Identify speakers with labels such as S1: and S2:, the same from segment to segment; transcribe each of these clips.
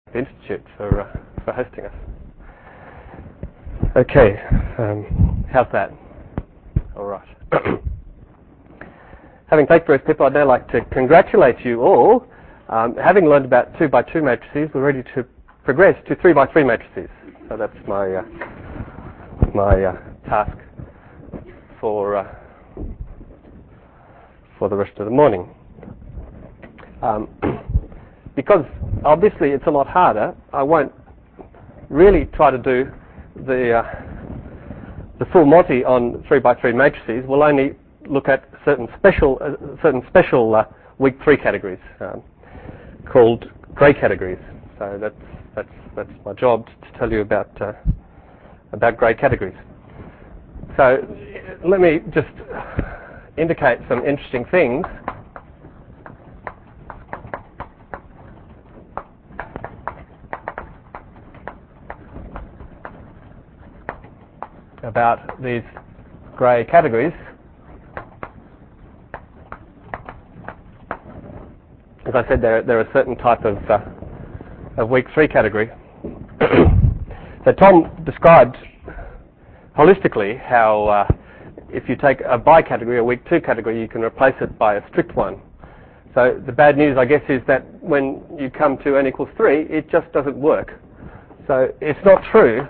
S1: Institute for hosting us. Okay, how's that? All right. Having thanked various people, I'd now like to congratulate you all. Having learned about 2x2 matrices, we're ready to progress to 3x3 matrices. So that's my task for the rest of the morning. Because obviously it's a lot harder, I won't really try to do the full Monty on 3x3 matrices. We'll only look at certain special weak 3 categories called grey categories. So that's my job to tell you about grey categories. So let me just indicate some interesting things about these grey categories. As I said, they're a certain type of weak 3 category. So Tom described holistically how if you take a bi-category, a weak 2 category, you can replace it by a strict one. So the bad news, I guess, is that when you come to n equals 3, it just doesn't work. So it's not true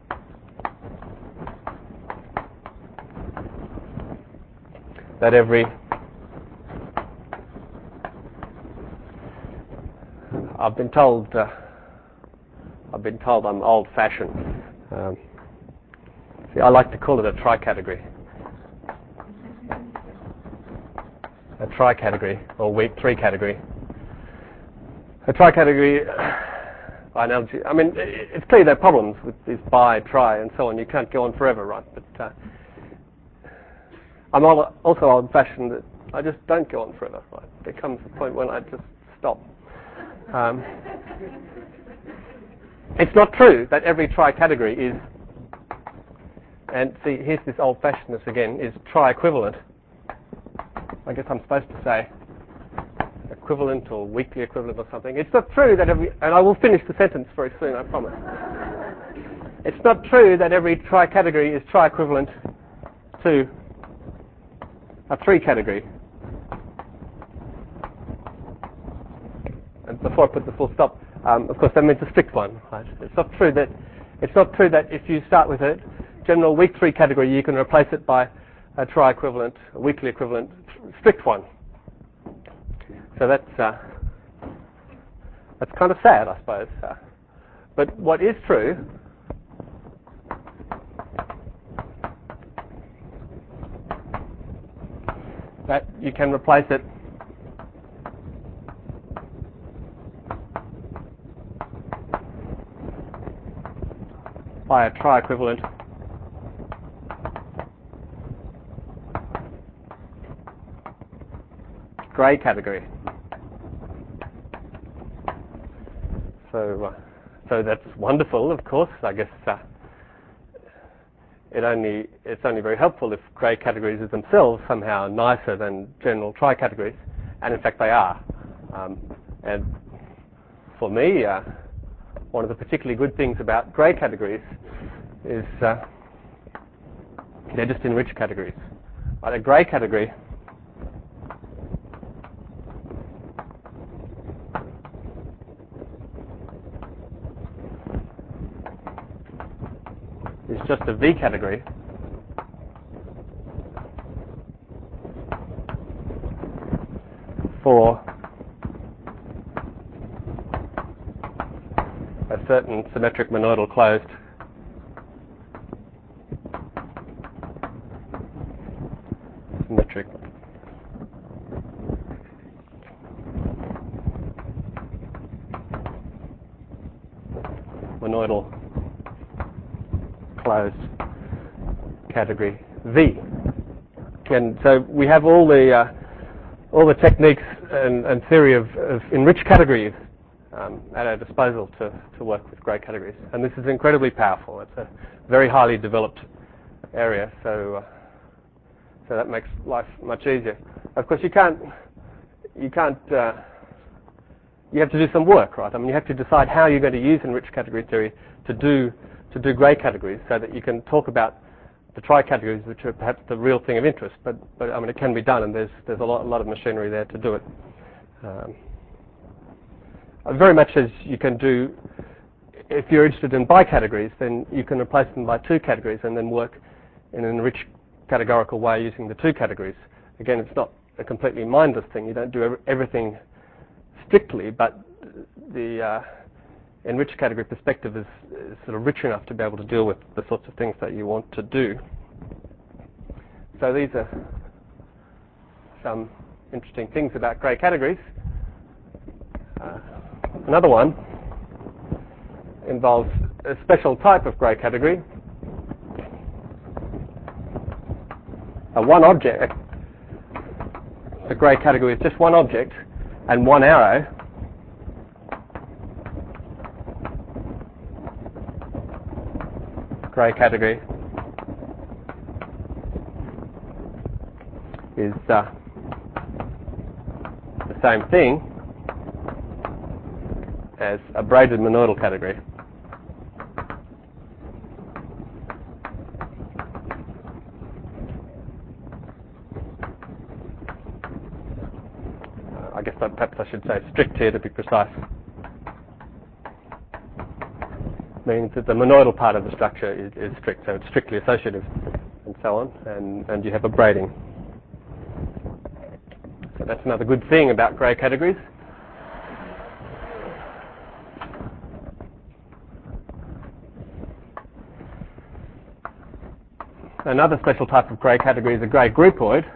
S1: that I've been told I'm old-fashioned. See, I like to call it a tri-category. A tri-category, or weak 3 category. A tri-category, by analogy, I mean, it's clear there are problems with this bi, tri, and so on. You can't go on forever, right? But I'm also old-fashioned that I just don't go on forever, right? There comes a point when I just stop. It's not true that every tri-category is, and see, here's this old-fashionedness again, is tri-equivalent. I guess I'm supposed to say equivalent or weakly equivalent or something. It's not true that every, and I will finish the sentence very soon, I promise. It's not true that every tri-category is tri-equivalent to a 3 category. And before I put the full stop, of course that means a strict one, right? It's not true that if you start with a general weak 3 category, you can replace it by a tri-equivalent, a weakly equivalent, strict one. So that's kind of sad, I suppose. But what is true that you can replace it by a tri-equivalent grey category. So that's wonderful, of course. I guess it's only very helpful if grey categories are themselves somehow nicer than general tri-categories, and in fact they are. And for me, one of the particularly good things about grey categories is they're just enriched categories. Right, a grey category is just a V category for a certain symmetric monoidal closed symmetric monoidal closed category V. And so we have all the techniques and theory of enriched categories at our disposal to work with grey categories. And this is incredibly powerful. It's a very highly developed area, so that makes life much easier. Of course, you can't you have to do some work, right? I mean, you have to decide how you're going to use enriched category theory to do grey categories, so that you can talk about the tri-categories, which are perhaps the real thing of interest. But I mean, it can be done, and there's a lot of machinery there to do it. Very much as you can do, if you're interested in bi-categories, then you can replace them by two categories and then work in an enriched categorical way using the two categories. Again, it's not a completely mindless thing. You don't do everything strictly, but the enriched category perspective is sort of rich enough to be able to deal with the sorts of things that you want to do. So these are some interesting things about grey categories. Another one involves a special type of grey category. One object, a grey category is just one object and one arrow. Grey category is the same thing as a braided monoidal category. I guess perhaps I should say strict here to be precise. Means that the monoidal part of the structure is strict, so it's strictly associative and so on, and you have a braiding. So that's another good thing about grey categories. Another special type of grey category is a grey groupoid.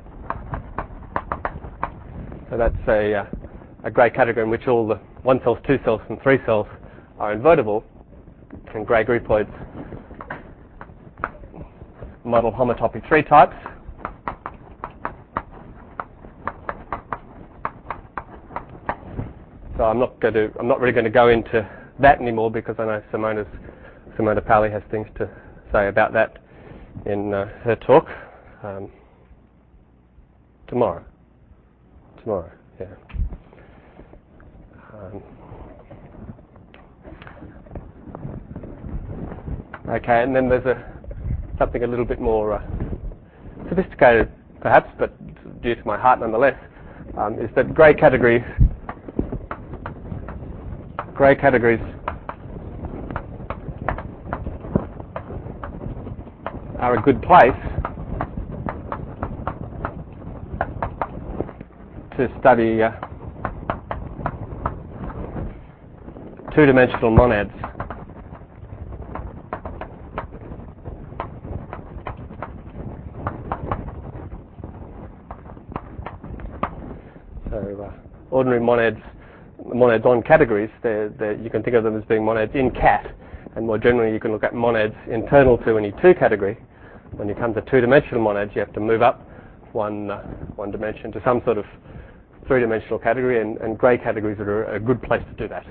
S1: So that's a grey category in which all the 1 cells, 2 cells and 3 cells are invertible, and grey groupoids model homotopy 3 types. So I'm not really going to go into that anymore, because I know Simona Pali has things to say about that in her talk tomorrow. Yeah. Okay, and then there's something a little bit more sophisticated, perhaps, but dear to my heart nonetheless, is that grey categories are a good place to study two-dimensional monads. So ordinary monads on categories, you can think of them as being monads in cat, and more generally you can look at monads internal to any two category. When you come to two-dimensional monads, you have to move up one dimension to some sort of three-dimensional category, and grey categories are a good place to do that.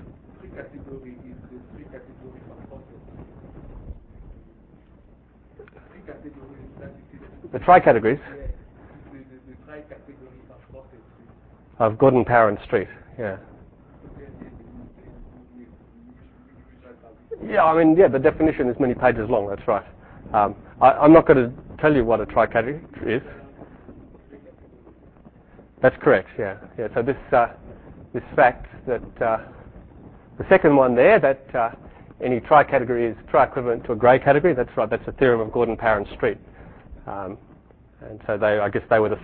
S1: The tri-categories of Gordon, Power and Street, yeah. Yeah, I mean, the definition is many pages long, that's right. I'm not going to tell you what a tri-category is. That's correct, yeah. So this fact that the second one there, that any tri-category is tri-equivalent to a grey category, that's right, that's a theorem of Gordon, Power and Street. And so I guess they were the...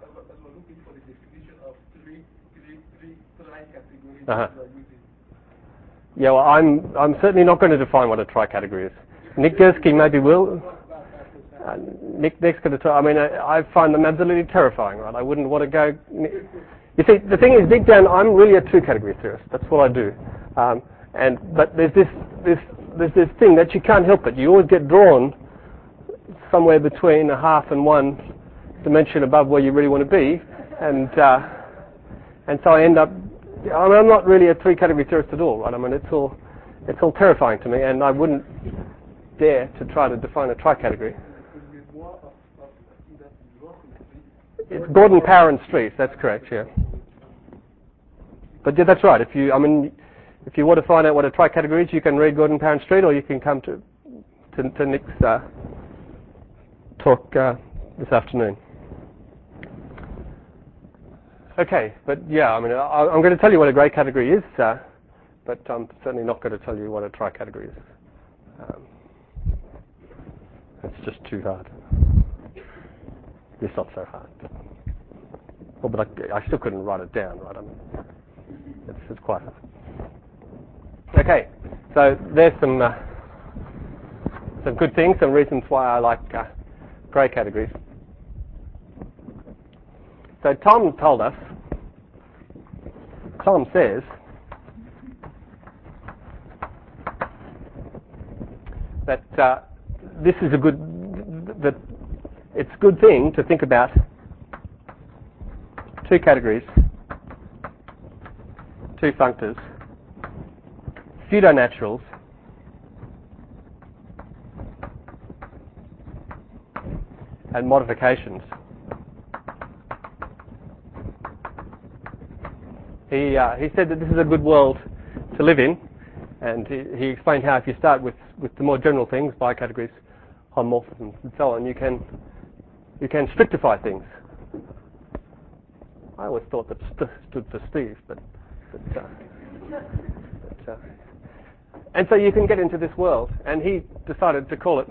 S1: Yeah, well, I'm certainly not going to define what a tri-category is. Nick Gursky maybe will. Nick's going to talk. I mean, I find them absolutely terrifying, right? I wouldn't want to go... You see, the thing is, deep down, I'm really a two-category theorist. That's what I do. But there's this thing that you can't help it. You always get drawn somewhere between a half and one dimension above where you really want to be, and so I end up... I mean, I'm not really a three-category theorist at all, right? I mean, it's all terrifying to me, and I wouldn't dare to try to define a tri-category. It's Gordon, Power and Street, that's correct, yeah. But yeah, that's right. If you want to find out what a tricategory is, you can read Gordon Parent Street, or you can come to Nick's talk this afternoon. Okay, but yeah, I'm going to tell you what a grey category is, but I'm certainly not going to tell you what a tricategory is. It's just too hard. It's not so hard. Well, but I still couldn't write it down, right? It's quite hard. Okay, so there's some good things, some reasons why I like grey categories. So Tom says that this is that it's a good thing to think about two categories, two functors, pseudo-naturals, and modifications. He said that this is a good world to live in, and he explained how if you start with the more general things, bicategories, homomorphisms, and so on, you can strictify things. I always thought that stood for Steve, and so you can get into this world, and he decided to call it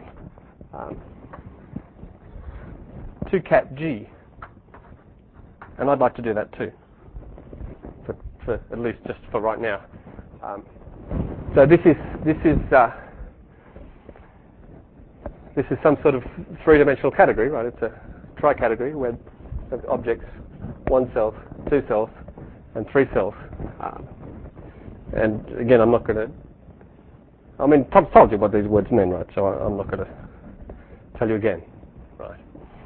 S1: 2cat-G, and I'd like to do that too, for at least just for right now. So this is some sort of three-dimensional category, right? It's a tricategory where the objects 1 cell, 2 cells, and 3 cells. And again, I'm not going to. Tom told you what these words mean, right? So I'm not going to tell you again, right?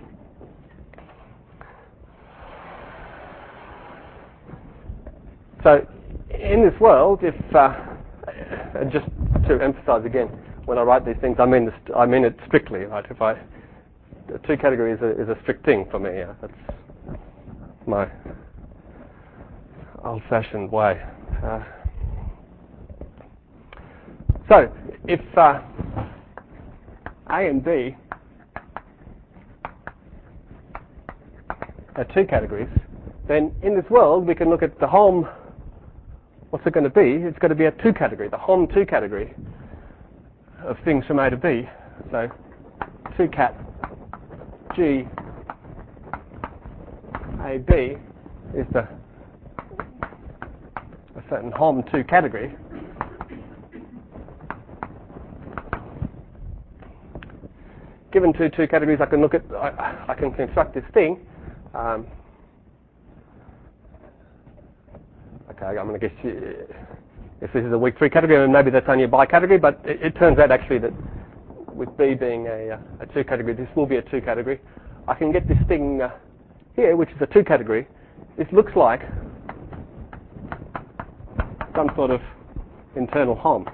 S1: So in this world, if and just to emphasise again, when I write these things, I mean it strictly, right? The two categories is a strict thing for me. That's my old-fashioned way. So if A and B are two categories, then in this world we can look at the home. What's it going to be? It's going to be a two category, the hom two category of things from A to B. So 2cat G A B is a certain hom two category. Given two categories, I can construct this thing. Okay, I'm going to guess if this is a weak 3 category, then maybe that's only a bicategory, but it turns out actually that with B being a 2 category, this will be a 2 category. I can get this thing here, which is a 2 category. This looks like some sort of internal hom.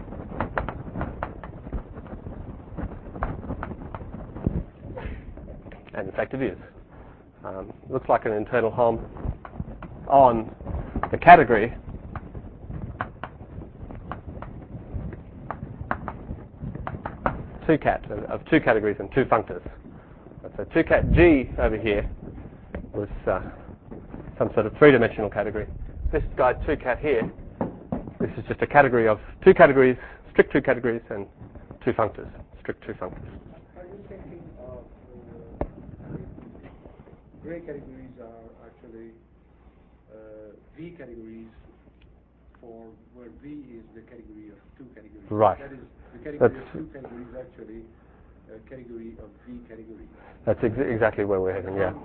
S1: And in fact it is. Looks like an internal hom on the category of 2 categories and 2 functors. So 2cat G over here was some sort of 3-dimensional category. This guy 2cat here, this is just a category of 2 categories, strict 2 categories, and 2 functors, strict 2 functors.
S2: Are you thinking of gray categories are actually V categories for where V is the category of 2 categories.
S1: Right.
S2: That is, the category of 2 categories is actually a category of V categories.
S1: That's exactly where we're heading, yeah.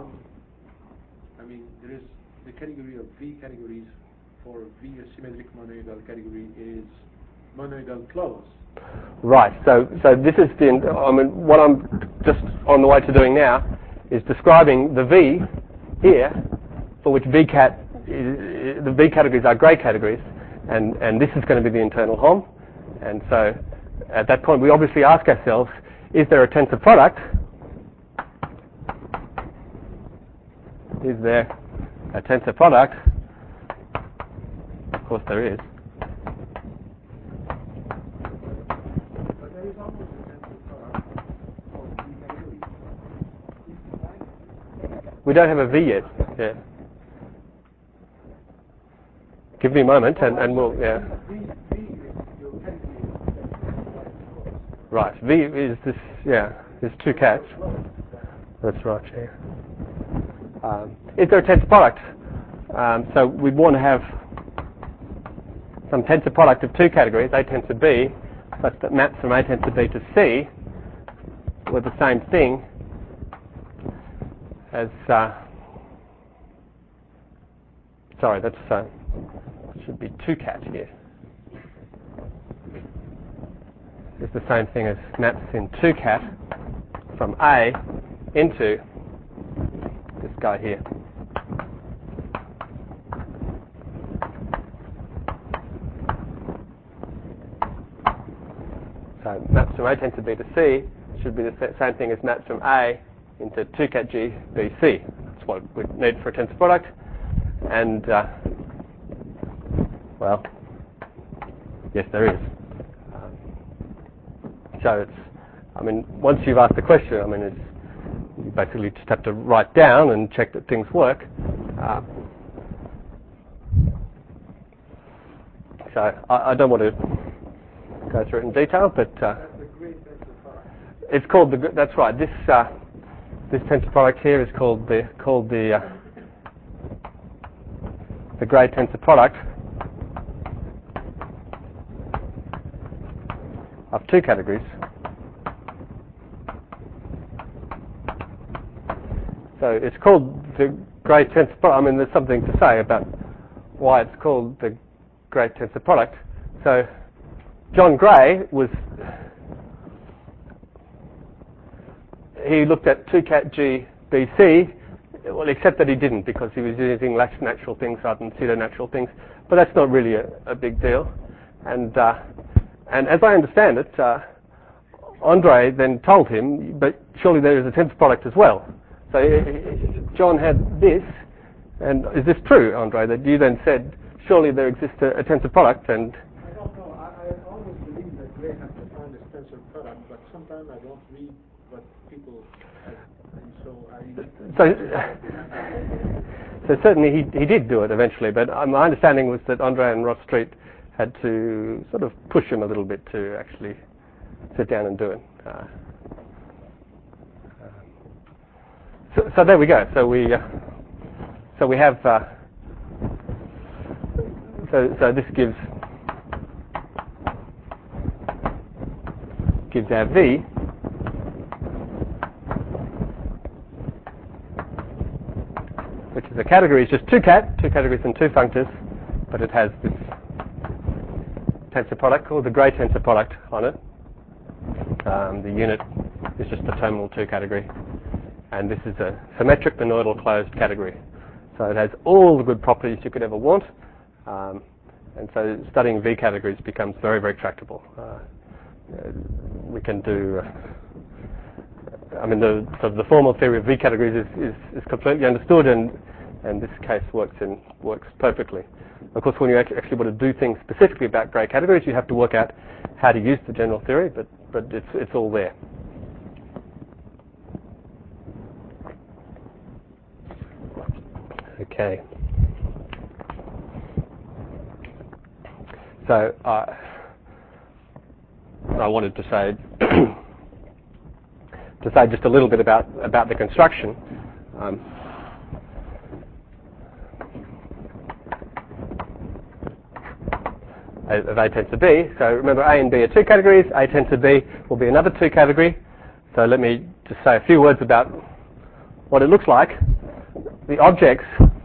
S2: There is the category of V categories for V asymmetric monoidal category is monoidal close.
S1: Right. So this is what I'm just on the way to doing now is describing the V here, for which the V categories are grey categories, and this is going to be the internal hom. And so at that point we obviously ask ourselves, is there a tensor product? Is there a tensor product Of course there is.
S2: But there is always a tensor product of V categories.
S1: We don't have a V yet. Yeah. Give me a moment and we'll, yeah.
S2: V is your category.
S1: Right. V is this, yeah, there's two cats. That's right, yeah. Is there a tensor product? So we'd want to have some tensor product of two categories, A tensor B, such that maps from A tensor B to C were the same thing as, sorry, that's, should be 2cat here. It's the same thing as maps in 2cat from A into this guy here. So maps from A tensor B to C should be the same thing as maps from A into 2cat G B C. That's what we need for a tensor product. And well, yes, there is. So it's, I mean, once you've asked the question, I mean, it's, you basically just have to write down and check that things work. So I don't want to go through it in detail, but it's called the. That's right. This tensor product here is called the Gray tensor product of two categories. So it's called the Gray tensor product. I mean, there's something to say about why it's called the Gray tensor product. So John Gray he looked at 2cat G B C, well, except that he didn't, because he was using less natural things rather than pseudo-natural things. But that's not really a big deal. And as I understand it, Andre then told him, but surely there is a tensor product as well. So John had this, and is this true, Andre, that you then said, surely there exists a tensor product? And
S2: I don't know. I always believe that Gray has defined this tensor product, but sometimes I don't read what people have, and
S1: so certainly he did do it eventually, but my understanding was that Andre and Ross Street had to sort of push him a little bit to actually sit down and do it. So there we go. So we have so this gives our V, which is a category, is just two categories and two functors, but it has this tensor product called the Gray tensor product on it. The unit is just the terminal 2 category, and this is a symmetric monoidal closed category. So it has all the good properties you could ever want, and so studying V categories becomes very, very tractable. We can do, I mean, the formal theory of V categories is completely understood, and this case works perfectly. Of course, when you actually want to do things specifically about Gray categories, you have to work out how to use the general theory, but it's all there. Okay. So I wanted to say just a little bit about the construction. Of A tensor B. So remember, A and B are 2 categories. A tensor B will be another 2 category. So let me just say a few words about what it looks like. The objects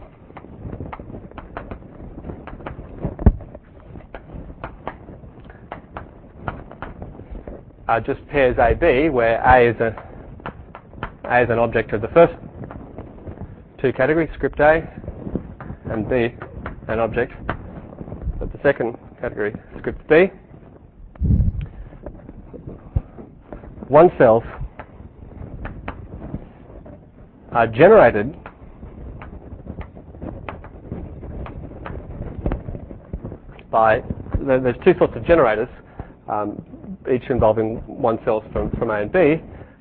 S1: are just pairs AB, where A is an object of the first 2 categories, script A, and B an object of the second category, script B. One cells are generated by, there's two sorts of generators, each involving one cells from A and B.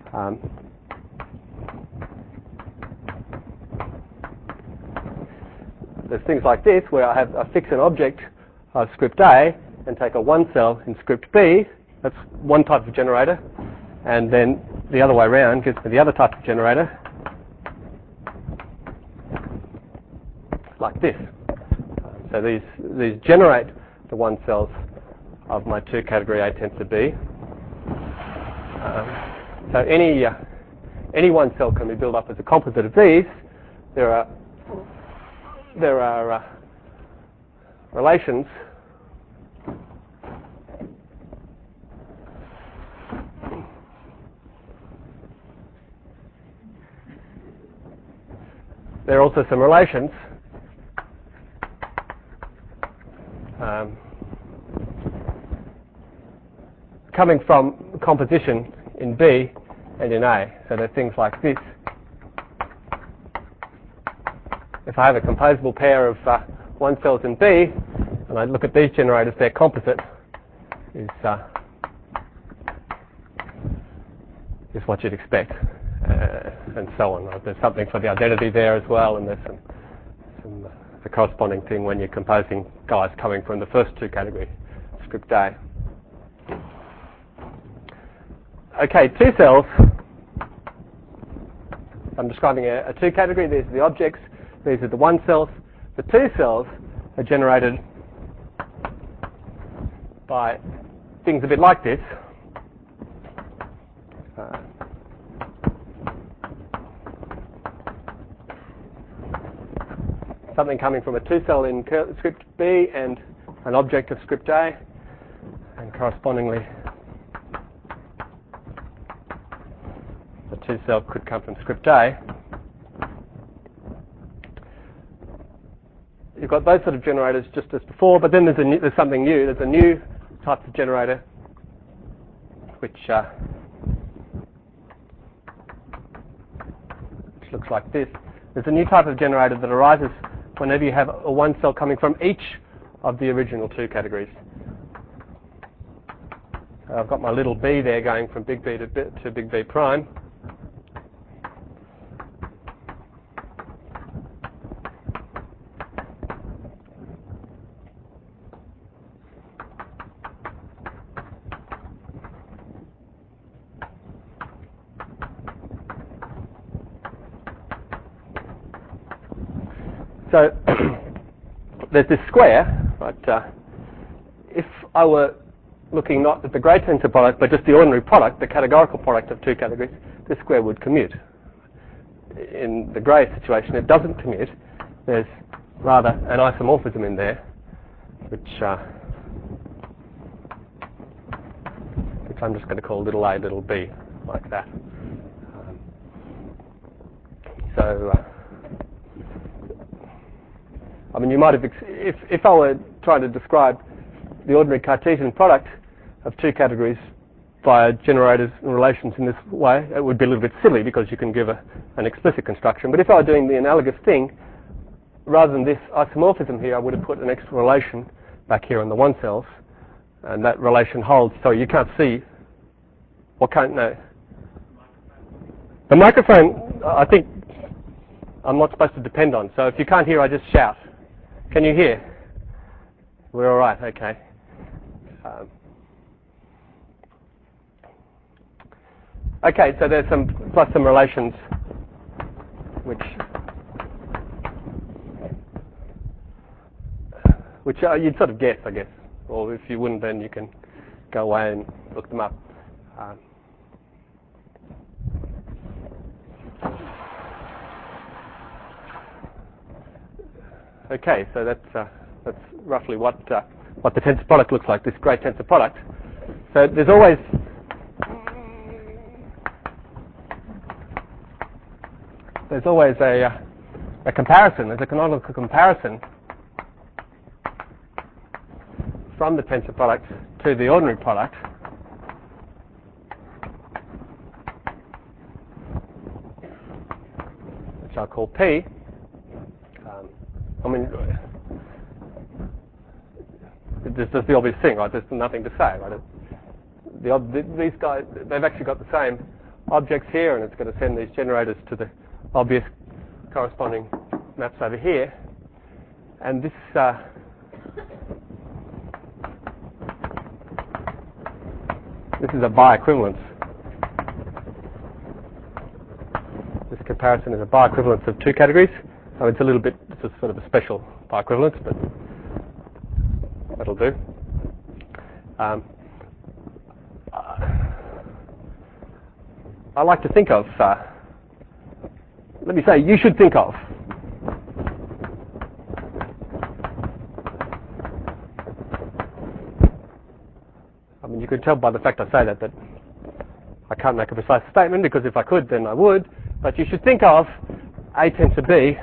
S1: There's things like this, where I fix an object of script A and take a one cell in script B. That's one type of generator. And then the other way around gives me the other type of generator, like this. So these generate the one cells of my two category A tensor B. So any one cell can be built up as a composite of these. There are relations there are also some relations coming from composition in B and in A. So there are things like this. If I have a composable pair of one cells in B, and I look at these generators, their composite is what you'd expect, and so on. There's something for the identity there as well, and there's some the corresponding thing when you're composing guys coming from the first two categories, script A. Okay, two cells. I'm describing a two category. These are the objects. These are the one cells. The two cells are generated by things a bit like this. Something coming from a two cell in script B and an object of script A, and correspondingly the two cell could come from script A. You've got those sort of generators just as before, but then there's something new. There's a new type of generator which looks like this. There's a new type of generator that arises whenever you have a one cell coming from each of the original two categories. So I've got my little b there going from big B to big B prime. So there's this square, right? If I were looking not at the gray tensor product, but just the ordinary product, the categorical product of two categories, this square would commute. In the gray situation, it doesn't commute. There's rather an isomorphism in there, which I'm just going to call little a, little b, like that. I mean, you might have, if I were trying to describe the ordinary Cartesian product of two categories via generators and relations in this way, it would be a little bit silly because you can give an explicit construction. But if I were doing the analogous thing, rather than this isomorphism here, I would have put an extra relation back here on the one cells, and that relation holds. So you can't see, or can't know. The microphone, I think, I'm not supposed to depend on. So if you can't hear, I just shout. Can you hear? We're all right. Okay. Okay. So there's some relations which you'd sort of guess, I guess. Or if you wouldn't, then you can go away and look them up. Okay, so that's roughly what the tensor product looks like, this gray tensor product. So there's always a comparison, there's a canonical comparison from the tensor product to the ordinary product. Which I'll call P. I mean, This is the obvious thing, right? There's nothing to say, right? These guys, they've actually got the same objects here, and it's going to send these generators to the obvious corresponding maps over here. And this is a bioequivalence. This comparison is a bioequivalence of two categories. So it's a little bit, it's a sort of a special bioequivalence, but that'll do. I like to think of, let me say, you should think of you can tell by the fact I say that I can't make a precise statement, because if I could, then I would. But you should think of A tensor B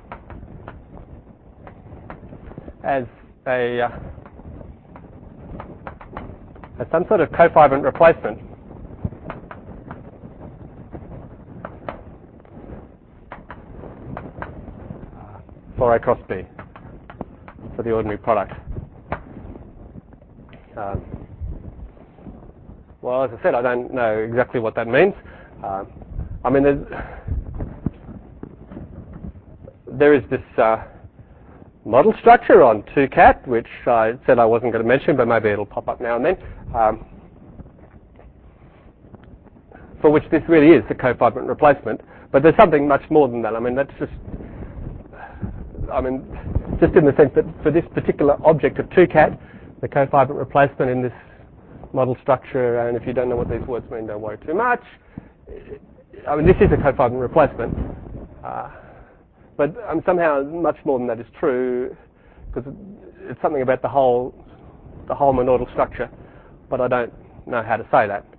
S1: as as some sort of cofibrant replacement for A cross B, for the ordinary product. Well, as I said, I don't know exactly what that means. I mean, there is this model structure on 2CAT, which I said I wasn't going to mention, but maybe it'll pop up now and then, for which this really is the cofibrant replacement. But there's something much more than that. I mean, that's just in the sense that for this particular object of 2CAT, the cofibrant replacement in this model structure, and if you don't know what these words mean, don't worry too much. I mean, this is a cofibrant replacement, but somehow much more than that is true, because it's something about the whole monoidal structure, but I don't know how to say that.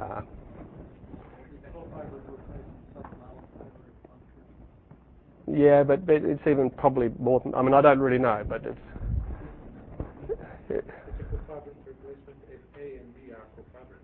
S1: Yeah, but it's even probably more than, I mean, I don't really know, but it's...
S2: It's a cofibrant replacement if A and B are cofibrant.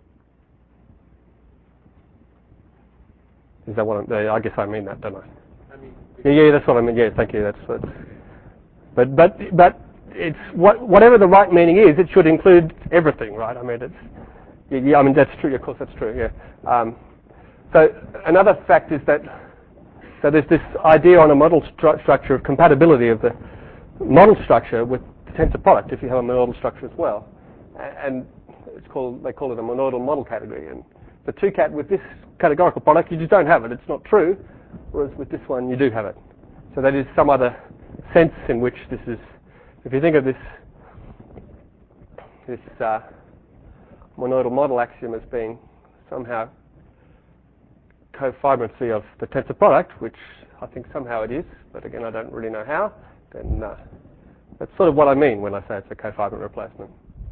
S1: Is that what I guess I mean that, don't I?
S2: I mean...
S1: Yeah, that's what I mean. Yeah, thank you. That's but it's whatever the right meaning is, it should include everything, right? I mean, I mean, that's true. Of course, that's true, yeah. So another fact is that so there's this idea on a model structure of compatibility of the model structure with the tensor product if you have a monoidal structure as well. And they call it a monoidal model category. And for 2CAT with this categorical product, you just don't have it. It's not true. Whereas with this one, you do have it. So that is some other sense in which this is, if you think of this monoidal model axiom as being somehow cofibrancy of the tensor product, which I think somehow it is, but again I don't really know how, then that's sort of what I mean when I say it's a cofibrant replacement.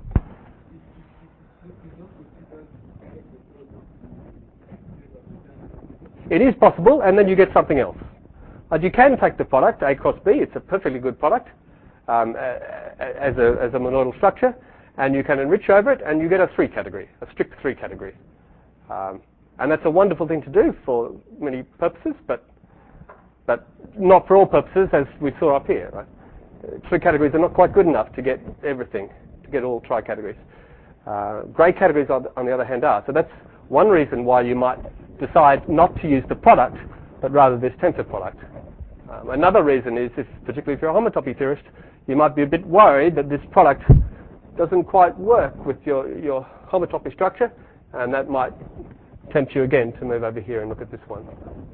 S1: It is possible, and then you get something else. You can take the product, A cross B, it's a perfectly good product as a monoidal structure, and you can enrich over it, and you get a strict 3 category. And that's a wonderful thing to do for many purposes, but not for all purposes, as we saw up here. Right? 3 categories are not quite good enough to get everything, to get all tri-categories. Grey categories, on the other hand, are. So that's one reason why you might decide not to use the product, but rather this tensor product. Another reason is, particularly if you're a homotopy theorist, you might be a bit worried that this product doesn't quite work with your homotopy structure, and that might tempt you again to move over here and look at this one.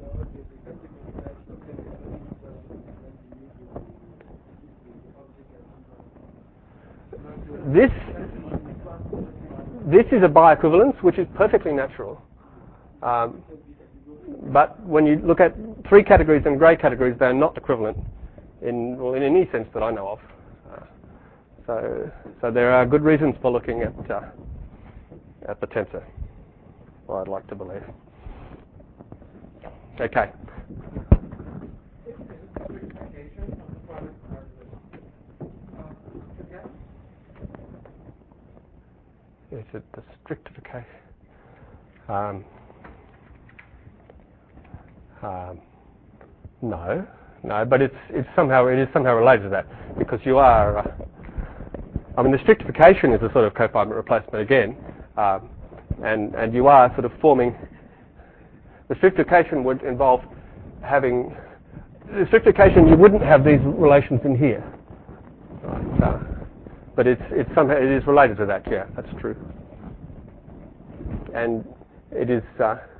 S1: This is a bioequivalence, which is perfectly natural. But when you look at 3 categories and grey categories, they're not equivalent in any sense that I know of. So there are good reasons for looking at the tensor. Well, I'd like to believe. Okay. Is it the strictification? No, but it is somehow related to that, because you are. I mean, the strictification is a sort of cofibrant replacement again, and you are sort of forming. The strictification would involve having. The strictification, you wouldn't have these relations in here, right? But it's somehow it is related to that. Yeah, that's true, and it is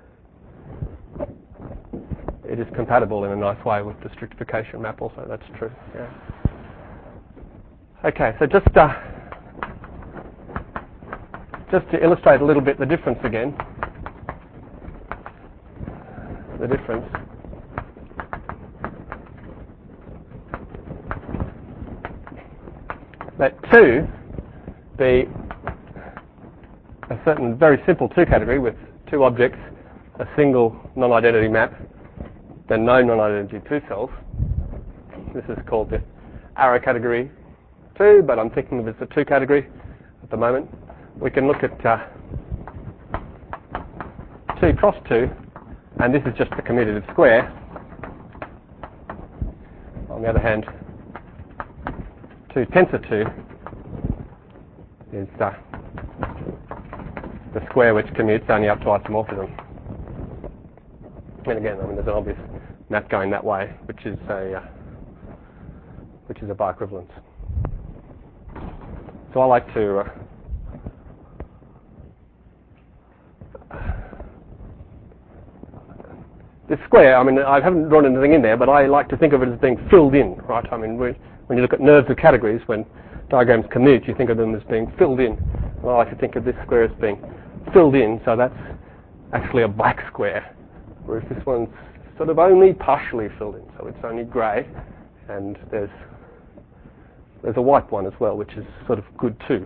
S1: compatible in a nice way with the strictification map. Also, that's true. Yeah. Okay, so just to illustrate a little bit the difference again. The difference. That 2 be a certain very simple 2 category with 2 objects, a single non-identity map, then no non-identity 2 cells. This is called the arrow category 2, but I'm thinking of it as a 2 category at the moment. We can look at 2 cross 2, and this is just the commutative square. On the other hand, 2 tensor 2 is the square which commutes only up to isomorphism. And again, I mean, there's an obvious map going that way, which is a bioequivalence. So I like to this square, I mean, I haven't drawn anything in there, but I like to think of it as being filled in, right? I mean, when you look at nerves of categories, when diagrams commute, you think of them as being filled in. And I like to think of this square as being filled in, so that's actually a black square, whereas this one's sort of only partially filled in, so it's only grey, and there's a white one as well, which is sort of good too,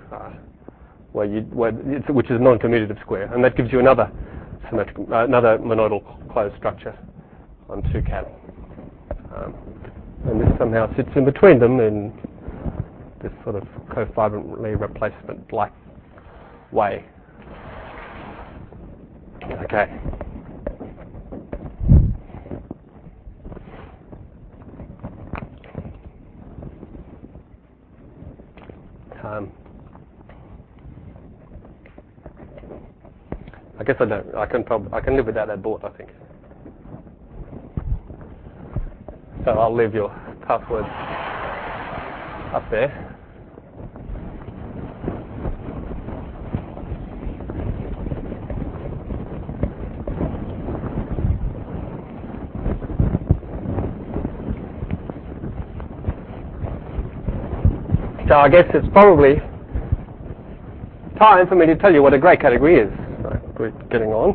S1: which is a non-commutative square, and that gives you another another monoidal closed structure on 2 cat. And this somehow sits in between them in this sort of cofibrantly replacement-like way. Okay. I guess I don't. I can live without that board, I think. So I'll leave your password up there. So I guess it's probably time for me to tell you what a grey category is. We're getting on.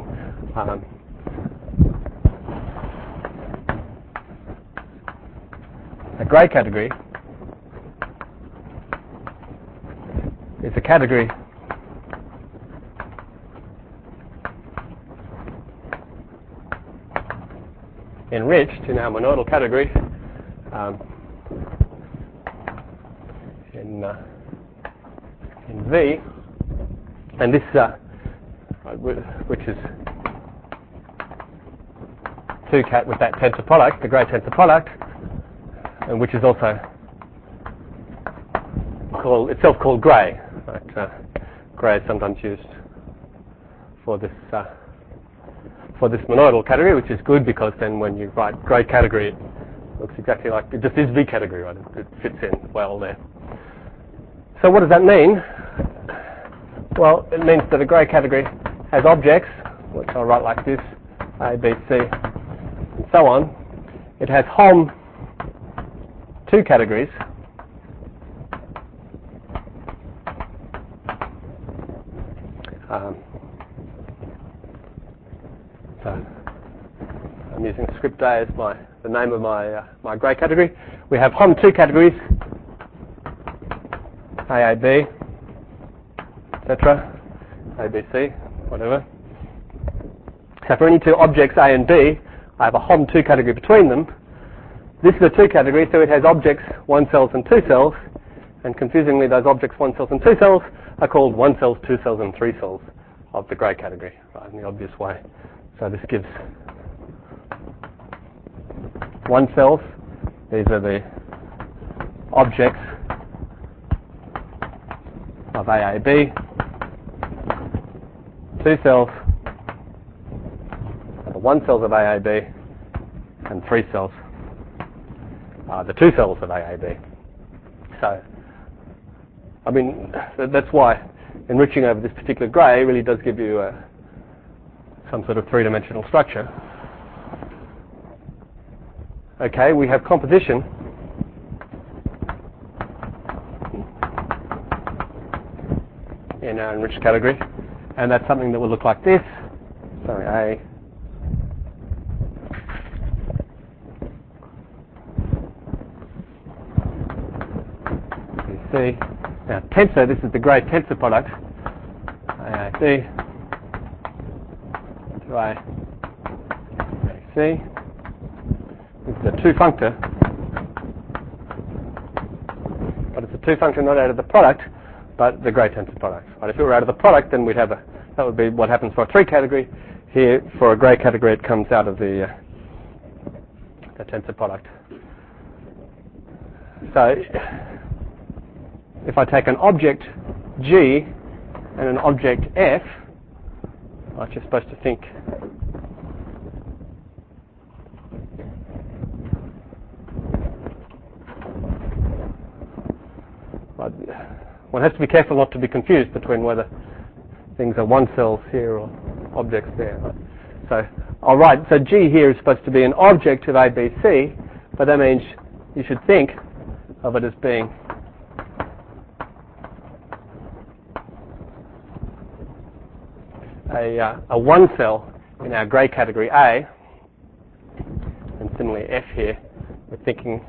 S1: A grey category is a category enriched in our monoidal category in V, and this which is 2 cat with that tensor product, the grey tensor product, and which is also called grey. Right? Grey is sometimes used for this monoidal category, which is good because then when you write grey category, it looks exactly like it just is V category, right? It fits in well there. So what does that mean? Well, it means that a grey category has objects, which I'll write like this, A, B, C, and so on. It has HOM 2 categories. So I'm using script A as the name of my grey category. We have HOM 2 categories, A, B, etc., A, B, C, whatever. So for any 2 objects A and B, I have a HOM 2 category between them. This is a 2 category, so it has objects 1 cells and 2 cells, and confusingly those objects 1 cells and 2 cells are called 1 cells, 2 cells and 3 cells of the grey category, right, in the obvious way. So this gives 1 cells, these are the objects of AAB, 2 cells are the 1 cells of AAB, and 3 cells are the 2 cells of AAB. So, I mean, that's why enriching over this particular grey really does give you some sort of three-dimensional structure. Okay, we have composition. In our enriched category, and that's something that will look like this. So A, B, C. Now tensor, this is the grey tensor product. AAB to A, C. This is a two-functor, but it's a two-functor not out of the product, but the grey tensor product. Right? If it were out of the product, then we'd have that would be what happens for a 3 category. Here, for a grey category, it comes out of the tensor product. So, if I take an object G and an object F, I'm just supposed to think one has to be careful not to be confused between whether things are 1 cells here or objects there. Right? So, alright, so G here is supposed to be an object of ABC, but that means you should think of it as being a 1 cell in our grey category A, and similarly F here, we're thinking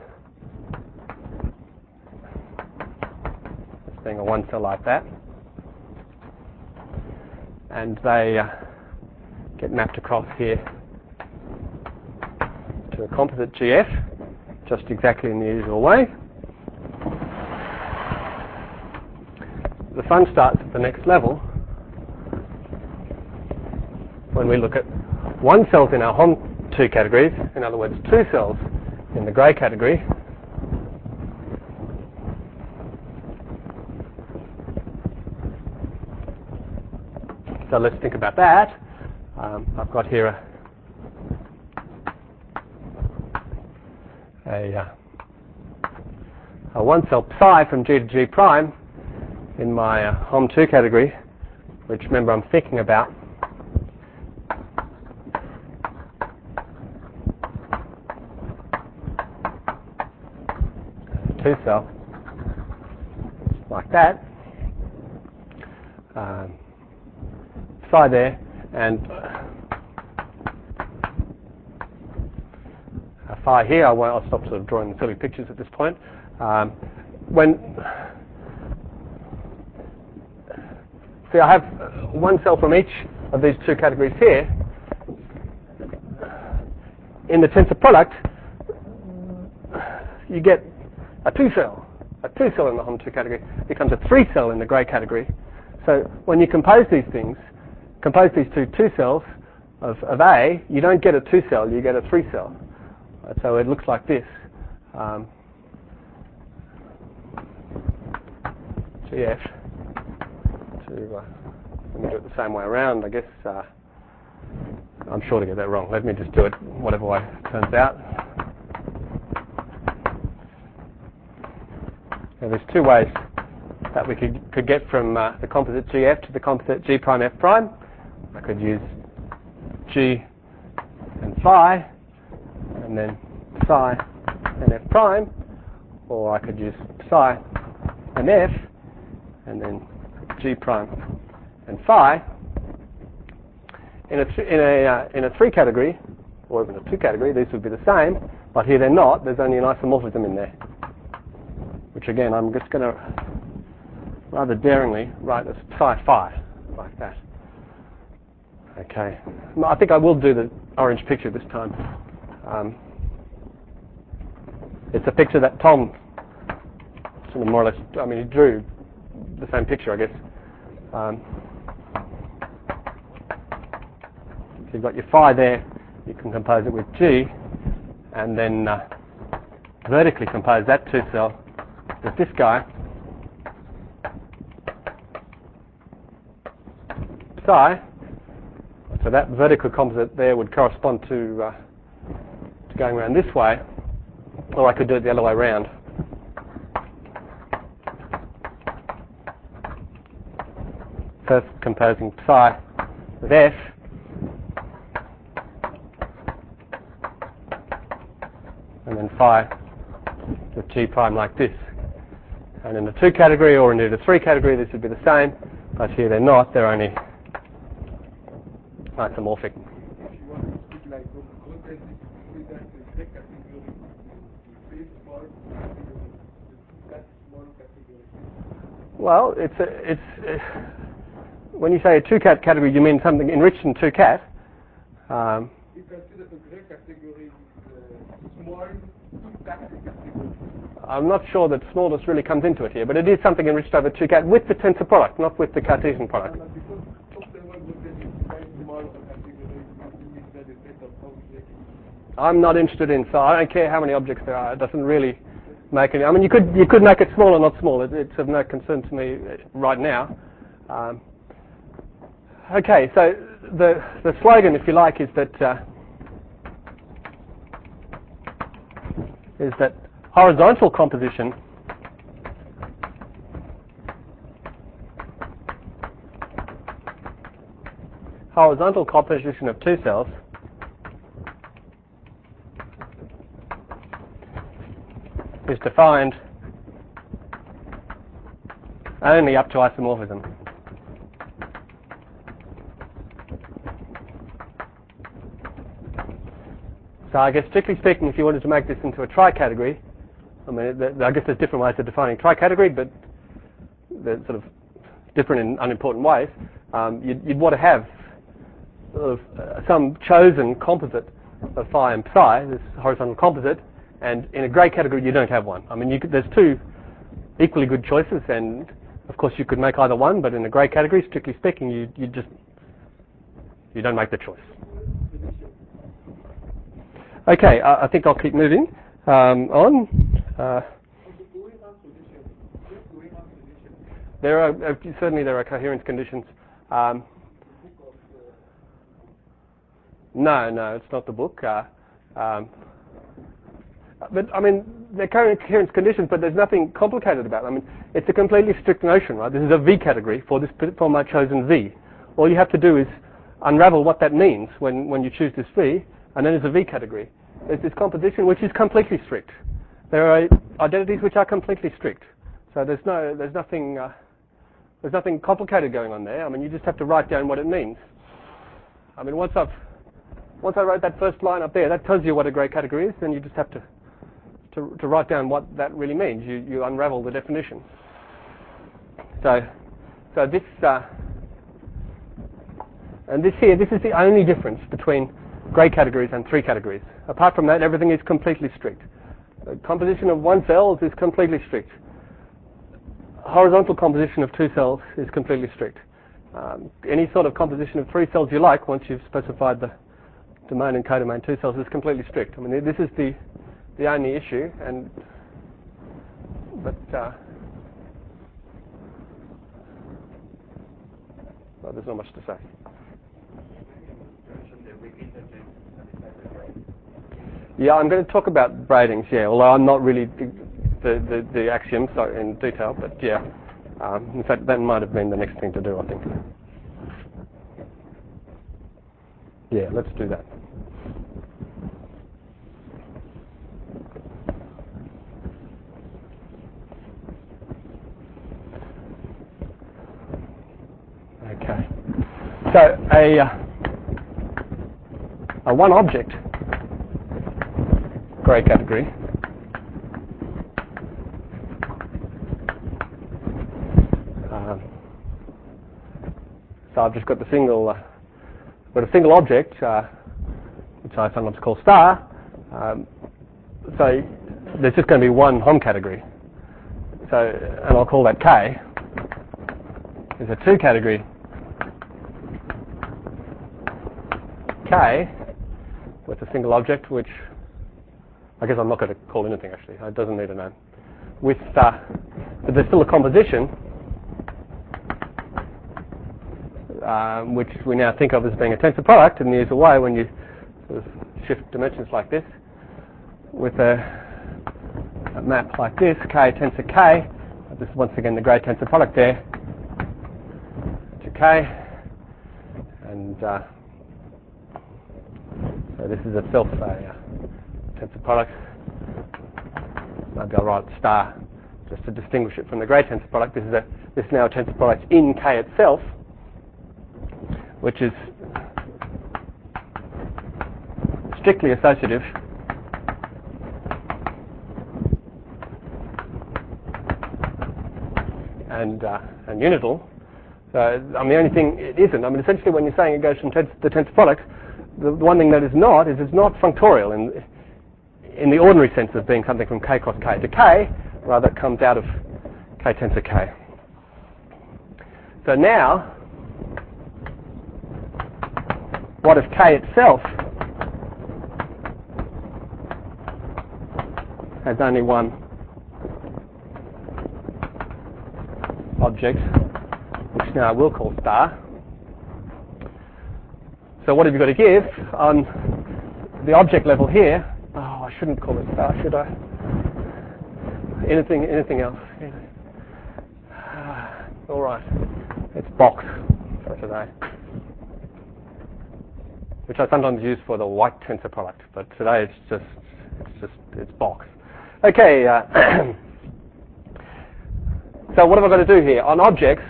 S1: as being a 1 cell like that, and they get mapped across here to a composite GF, just exactly in the usual way. The fun starts at the next level when we look at 1 cells in our HOM2 categories, in other words 2 cells in the grey category. So let's think about that. I've got here a 1 cell psi from G to G prime in my HOM2 category, which remember I'm thinking about a 2 cell like that. Psi there, and a phi here. I'll stop sort of drawing silly pictures at this point. See, I have 1 cell from each of these 2 categories here. In the tensor product, you get a 2 cell. A 2 cell in the HOM2 category becomes a 3 cell in the grey category. So when you compose these things, compose these 2 cells of A, you don't get a 2 cell, you get a 3 cell. Right, so it looks like this. GF to, let me do it the same way around, I guess. I'm sure to get that wrong. Let me just do it whatever way it turns out. Now, there's 2 ways that we could get from the composite GF to the composite G prime F prime. I could use G and phi, and then psi and F prime, or I could use psi and F, and then G prime and phi. In a 3 category, or even a 2 category, these would be the same, but here they're not. There's only an isomorphism in there, which again I'm just going to rather daringly write as psi phi, like that. Okay, I think I will do the orange picture this time. It's a picture that Tom sort of more or less, I mean, he drew the same picture, I guess. So you've got your phi there, you can compose it with G, and then vertically compose that 2 cell with this guy. psi. So that vertical composite there would correspond to going around this way, or I could do it the other way around. First composing psi with F, and then phi with G prime like this. And in the 2 category or indeed the 3 category, this would be the same, but here they're not, they're only isomorphic.
S2: If you want to speak like what does it say that the category is very small category, that small category?
S1: Well, when you say a 2-cat category, you mean something enriched in 2-cat.
S2: You consider the gray category small 2-cat category.
S1: I'm not sure that smallness really comes into it here, but it is something enriched over 2-cat with the tensor product, not with the Cartesian product.
S2: Because someone would say it's very small category, means that the set of objects.
S1: I'm not interested in, so I don't care how many objects there are. It doesn't really make any. I mean, you could make it small or not small. It's of no concern to me right now. Okay, so the slogan, if you like, is that horizontal composition of 2 cells is defined only up to isomorphism. So I guess strictly speaking, if you wanted to make this into a tri-category, I mean, I guess there's different ways of defining tri-category, but they're sort of different in unimportant ways. You'd want to have sort of some chosen composite of phi and psi, this horizontal composite, and in a grey category you don't have one. I mean, there's 2 equally good choices, and of course you could make either one, but in a grey category, strictly speaking, you don't make the choice. Okay, I think I'll keep moving on. There are certainly there are coherence conditions. No, it's not the book. But I mean, they're coherence conditions, but there's nothing complicated about them. I mean, it's a completely strict notion, right? This is a V category for my chosen V. All you have to do is unravel what that means when you choose this V, and then it's a V category. There's this composition which is completely strict. There are identities which are completely strict. So there's nothing complicated going on there. I mean, you just have to write down what it means. I mean, once I wrote that first line up there, that tells you what a grey category is. Then you just have to write down what that really means. You unravel the definition. So this and this here, this is the only difference between grey categories and 3 categories. Apart from that, everything is completely strict. The composition of 1 cell is completely strict. Horizontal composition of 2 cells is completely strict. Any sort of composition of 3 cells you like, once you've specified the domain and codomain 2 cells, is completely strict. I mean, this is the only issue, but well, there's not much to say. Yeah, I'm going to talk about bratings, yeah, although I'm not really the axioms in detail, but yeah. In fact, that might have been the next thing to do, I think. Yeah, let's do that. Okay. So a one object grey category so I've just got a single object which I sometimes call star. So there's just going to be one Hom category. So, and I'll call that K. There's a 2 category K with a single object, which I guess I'm not going to call anything actually. It doesn't need a name. With but there's still a composition which we now think of as being a tensor product in the usual way when you sort of shift dimensions like this, with a map like this, K tensor K. This is once again the grey tensor product there to K, and so this is itself a tensor product. Maybe I'll write star just to distinguish it from the grey tensor product. This is now a tensor product in K itself, which is strictly associative and unital. So, the only thing it isn't, essentially when you're saying it goes from the tensor product, the one thing that is not is it's not functorial in the ordinary sense of being something from K cross K to K, rather it comes out of K tensor K. So now, what if K itself has only one object, which now we'll call star? So what have you got to give on the object level here? Oh, I shouldn't call it star, should I? Anything else? All right, it's box for today, which I sometimes use for the white tensor product, but today it's box. Okay. So what have I got to do here? On objects,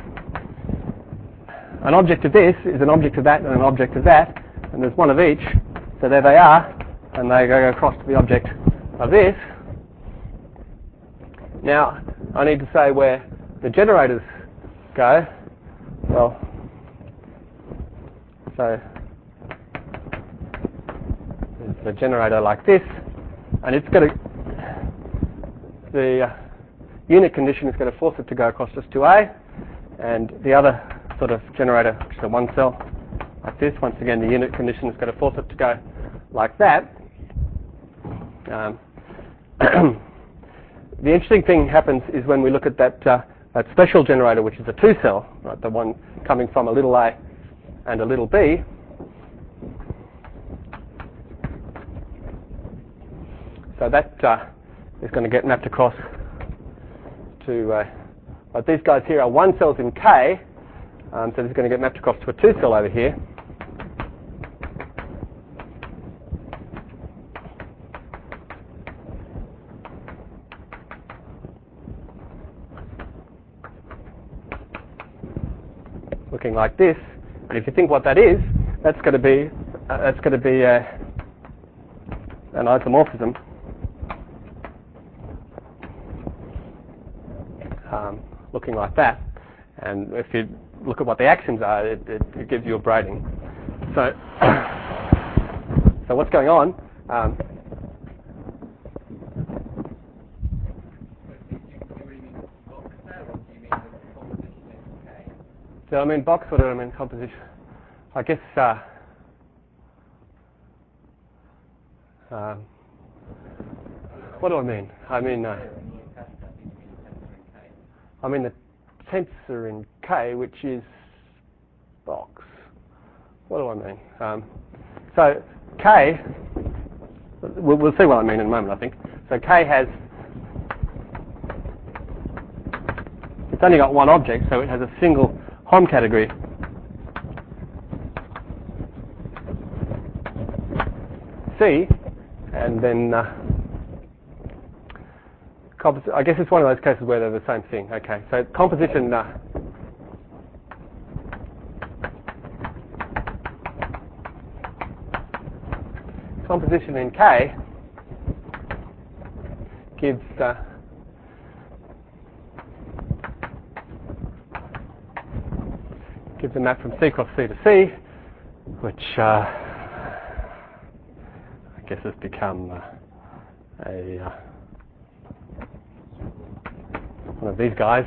S1: an object of this is an object of that and an object of that, and there's one of each, so there they are, and they go across to the object of this. Now, I need to say where the generators go. Well, so there's a generator like this, and it's going to, the unit condition is going to force it to go across just to A, and the other sort of generator, which is a one cell like this, once again the unit condition is going to force it to go like that. The interesting thing happens is when we look at that special generator, which is a two cell, right, the one coming from a little a and a little b. So that is going to get mapped across to, but these guys here are one cells in K, so this is going to get mapped across to a two cell over here. Looking like this, and if you think what that is, that's going to be an isomorphism. Looking like that, and if you look at what the axioms are, it gives you a braiding. So, so what's going on? So I mean box, what do I mean composition? I guess what do I mean? I mean the tensor in K, which is box. What do I mean? So K, we'll see what I mean in a moment, I think. So K has, it's only got one object, so it has a single Hom category. C, and then I guess it's one of those cases where they're the same thing. Okay, so composition composition in K gives gives a map from C cross C to C, which I guess has become one of these guys,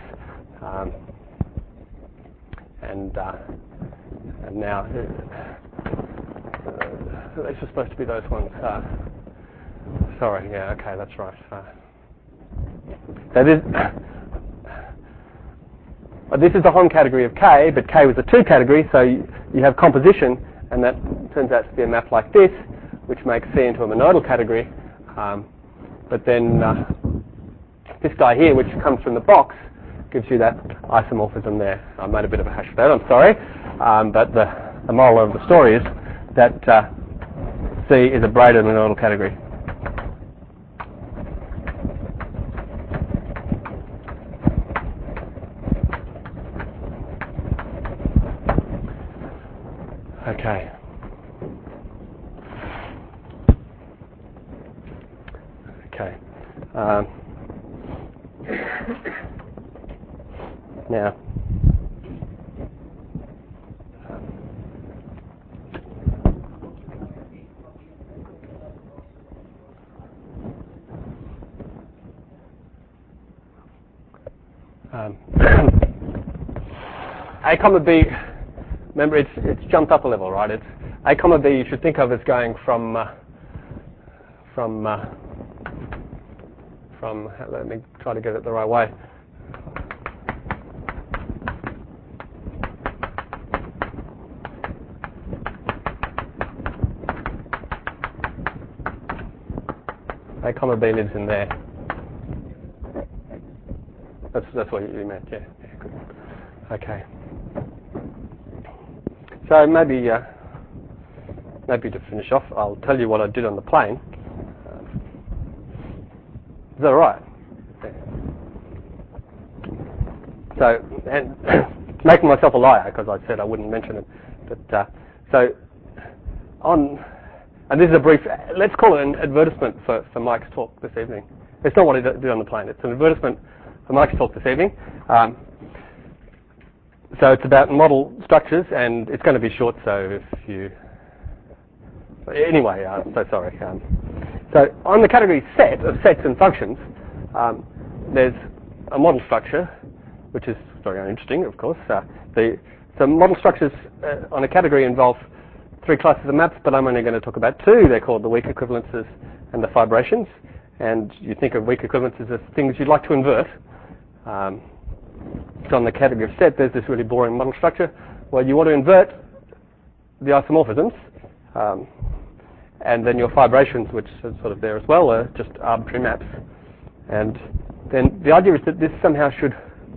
S1: and now these are supposed to be those ones. Sorry, yeah, okay, that's right. So this, this is the home category of K, but K was a 2 category, so you have composition, and that turns out to be a map like this, which makes C into a monodal category. But then this guy here, which comes from the box, gives you that isomorphism there. I made a bit of a hash of that, I'm sorry. But the moral of the story is that C is a braided monodal category. Okay. Okay. Now, A comma B, remember it's jumped up a level, right? It's A comma B you should think of as going from let me try to get it the right way. A comma B lives in there. That's what you meant, yeah. Good. Okay. So maybe to finish off, I'll tell you what I did on the plane. Is that all right? Yeah. So, and making myself a liar because I said I wouldn't mention it. But and this is a brief, let's call it an advertisement for Mike's talk this evening. It's not what he did on the plane. It's an advertisement for Mike's talk this evening. So it's about model structures, and it's going to be short, so if you... Anyway, I'm so sorry. So on the category set of sets and functions, there's a model structure, which is very uninteresting, of course. So model structures on a category involve 3 classes of maps, but I'm only going to talk about 2. They're called the weak equivalences and the fibrations. And you think of weak equivalences as things you'd like to invert. So on the category of set, there's this really boring model structure. Well, you want to invert the isomorphisms, and then your fibrations, which are sort of there as well, are just arbitrary maps. And then the idea is that this somehow should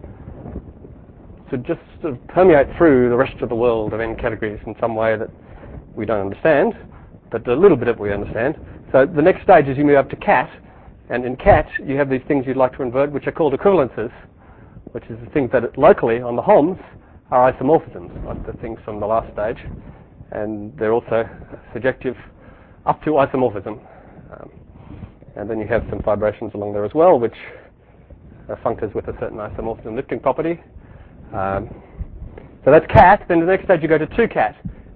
S1: just sort of permeate through the rest of the world of n categories in some way that we don't understand, but a little bit of it we understand. So the next stage is you move up to cat, and in cat you have these things you'd like to invert, which are called equivalences, which is the things that locally on the HOMS are isomorphisms, like the things from the last stage, and they're also surjective up to isomorphism. And then you have some fibrations along there as well, which are functors with a certain isomorphism lifting property. So that's cat. Then the next stage you go to 2-cat.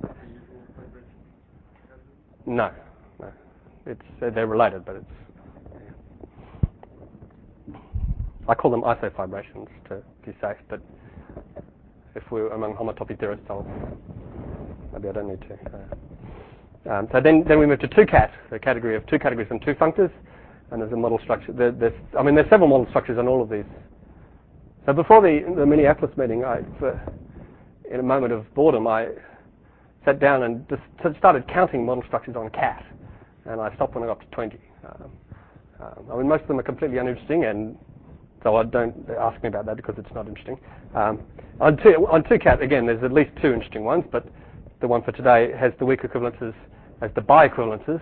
S1: No. They're related, but I call them isofibrations to be safe, but if we're among homotopy theorists, maybe I don't need to. So then we move to 2-cat, the category of 2 categories and 2 functors, and there's a model structure. There's several model structures on all of these. So before the Minneapolis meeting, in a moment of boredom, I sat down and just started counting model structures on cat, and I stopped when I got to 20. Most of them are completely uninteresting, and so don't ask me about that because it's not interesting. On 2-cat, again, there's at least 2 interesting ones, but the one for today has the weak equivalences as the bi-equivalences.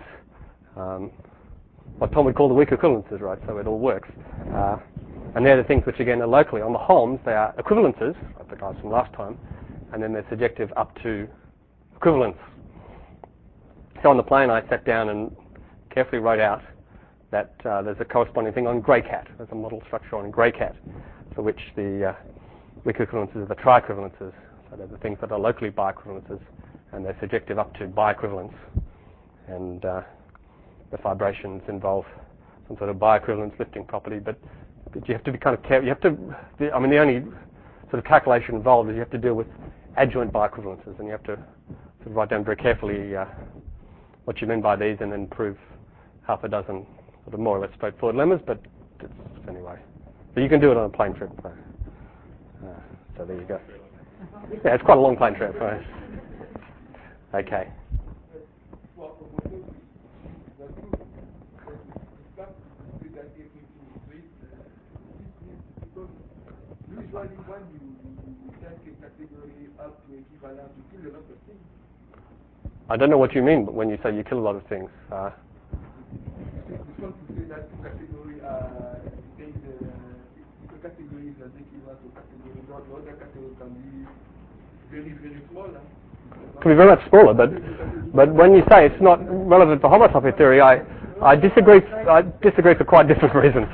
S1: What Tom would call the weak equivalences, right? So it all works. And they're the things which, again, are locally. On the HOMS, they are equivalences, like the guys from last time, and then they're surjective up to equivalence. So on the plane, I sat down and carefully wrote out that there's a corresponding thing on grey cat. There's a model structure on grey cat, for which the weak equivalences are the tri-equivalences. So they're the things that are locally bi-equivalences, and they're surjective up to bi-equivalence. And the fibrations involve some sort of bi-equivalence lifting property, but you have to be kind of careful. You have to. The only sort of calculation involved is you have to deal with adjoint bi-equivalences, and you have to sort of write down very carefully what you mean by these, and then prove half a dozen sort of more or less straightforward lemmas. But anyway, so you can do it on a plane trip. So there you go. Yeah, it's quite a long plane trip. Right? Okay.
S3: Well, usually when you take a category up to equivalent, you kill a lot of things.
S1: I don't know what you mean when you say you kill a lot of things.
S3: It's want to say that two category things, if a category is equivalent to category, the other category can be very, very small.
S1: Can be very much smaller, but when you say it's not relevant for homotopy theory, I disagree. I disagree for quite different reasons.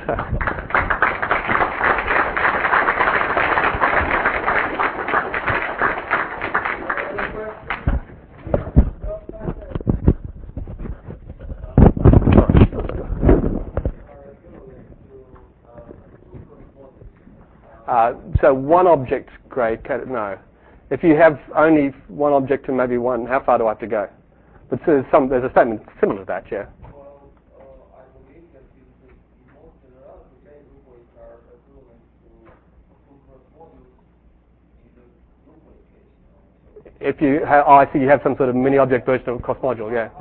S1: So one object grade, no. If you have only one object and maybe one, how far do I have to go? But there's a statement similar to that, yeah.
S3: Well, I believe that in most general, the K groupoids are equivalent to full cross modules in the groupoid case.
S1: If you have, I see you have some sort of mini object version of cross module, yeah.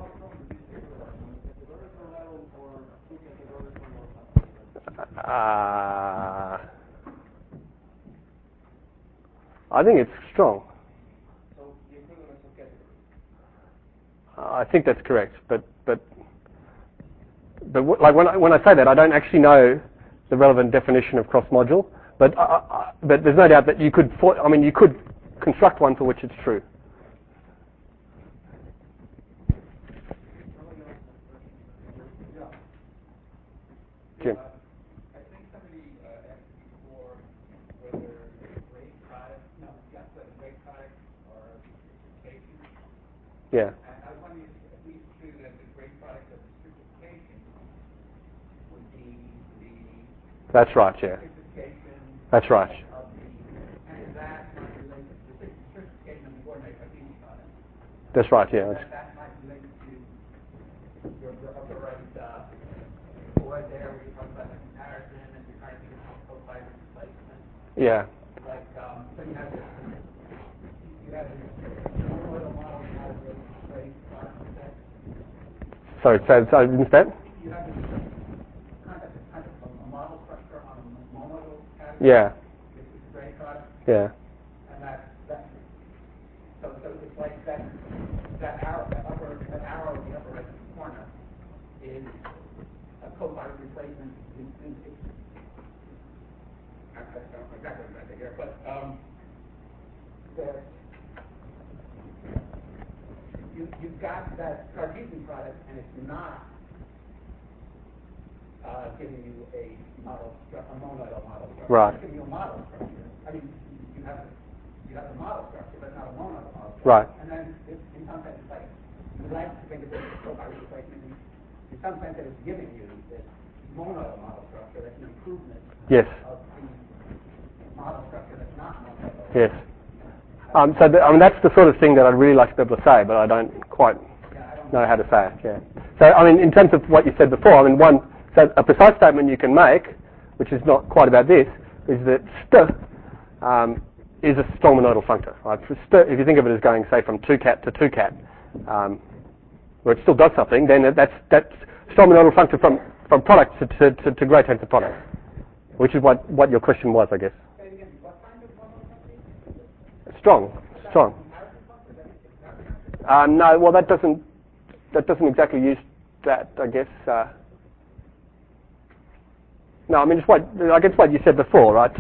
S1: I think it's strong.
S3: So the equivalence of categories.
S1: I think that's correct, but like when I say that, I don't actually know the relevant definition of cross module. But there's no doubt that you could construct one for which it's true. Jim.
S4: I think somebody asked before whether grade products, grade products are certification.
S1: Yeah.
S4: I was wondering if it is true that the grade product of the certification would be the
S1: That's right, yeah.
S4: certification
S1: That's right.
S4: of the, and that might relate to the certification of the ordinary Cartesian product.
S1: That's right, yeah.
S4: That might relate to your upper right board there where you talk about the comparison and you're trying to think of co-fiber replacement.
S1: Yeah.
S4: Like, so you have this model out of the grade product set.
S1: Sorry, I missed that?
S4: You have this kind of a model structure on a monodal category.
S1: Yeah.
S4: It's a grade product.
S1: Yeah.
S4: And so it's like that arrow in the upper right corner is a co-fiber replacement. I don't know exactly what I'm saying here, but you've got that Cartesian product, and it's not giving you a monodal model structure.
S1: Right.
S4: It's giving you a model structure. I mean, you have the model structure, but not a monodal model structure.
S1: Right.
S4: And then, in some sense, it's like you like to think of it as co-fiber replacement. In some sense, it is giving you this monodal model structure that's an improvement
S1: Yes.
S4: of the model structure that's not monodal.
S1: Yes. That's the sort of thing that I'd really like to be able to say, but I don't quite know how to say it. Yeah. So, in terms of what you said before, so a precise statement you can make, which is not quite about this, is that st is a strong monodal functor. Right? If you think of it as going, say, from 2cat to 2cat, where it still does something, then that's strong monodal functor from product to great tensor product, which is what your question was, I guess. Strong. No, well, that doesn't exactly use that, I guess. No, just what you said before, right?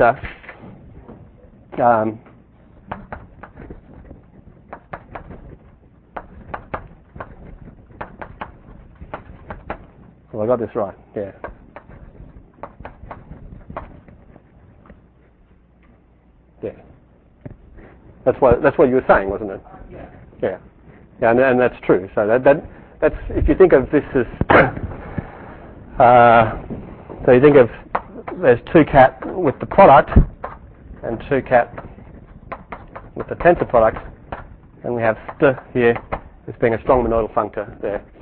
S1: Well, I got this right. Yeah. Yeah. That's what you were saying, wasn't it? Yeah. Yeah, and that's true. So that's if you think of this as so you think of there's 2cat with the product and 2cat with the tensor product, and we have st here as being a strong monodal functor there.